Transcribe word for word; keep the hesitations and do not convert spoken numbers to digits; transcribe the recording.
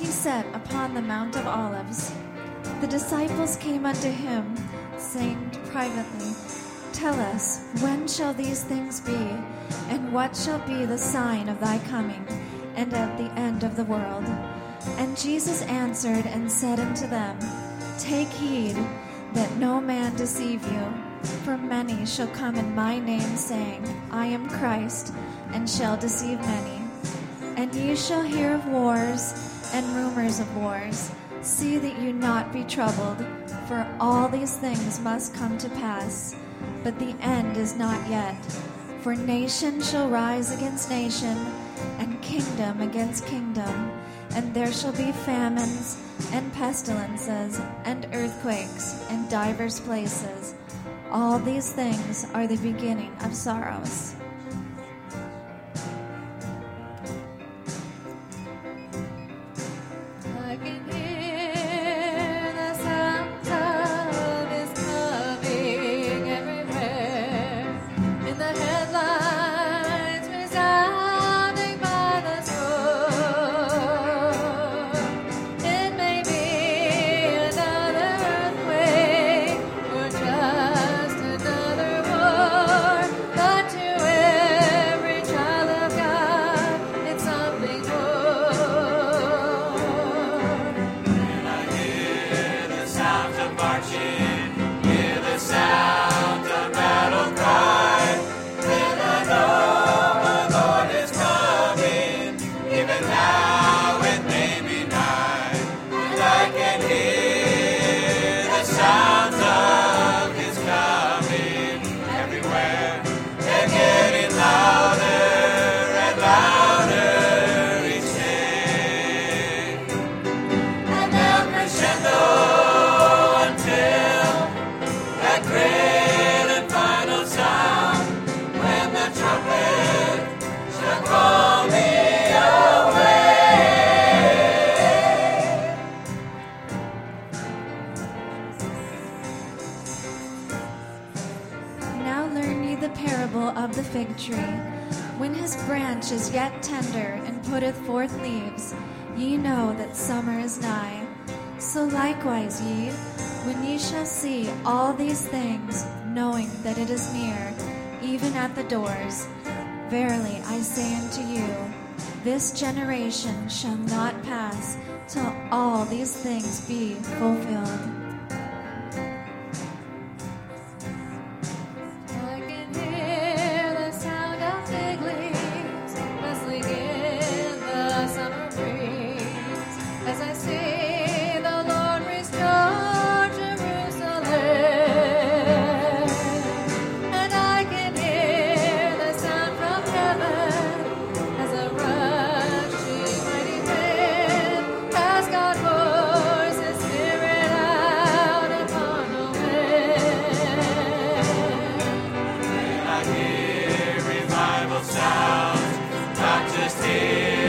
he sat upon the Mount of Olives, the disciples came unto him, saying privately, Tell us, when shall these things be, and what shall be the sign of thy coming, and of the end of the world? And Jesus answered and said unto them, Take heed that no man deceive you, for many shall come in my name, saying, I am Christ, and shall deceive many. And ye shall hear of wars and rumors of wars. See that you not be troubled, for all these things must come to pass, but the end is not yet. For nation shall rise against nation, and kingdom against kingdom, and there shall be famines, and pestilences, and earthquakes, in divers places. All these things are the beginning of sorrows. I can hear the sounds of his coming everywhere. In the headlines resounding by the storm. It may be another earthquake or just another war, but to every child of God, it's something more. When I hear the sounds of marching, hear the sound of battle cry, then I know my Lord is coming, even now it may be nigh, and I can hear the sounds of his coming everywhere. They're getting louder and louder each day, and they'll crescendo until that great and final sound, when the trumpet shall call me away. Now learn ye the parable of the fig tree. When his branch is yet tender and putteth forth leaves, ye know that summer is nigh. So likewise ye, when ye shall see all these things, knowing that it is near, even at the doors, verily I say unto you, this generation shall not pass till all these things be fulfilled. I can hear the sound of fig leaves rustling in the summer breeze, as I see the Lord restore Jerusalem. And I can hear the sound from heaven as a rushing mighty wind, as God pours His Spirit out upon the wind. When I hear revival sounds, not just here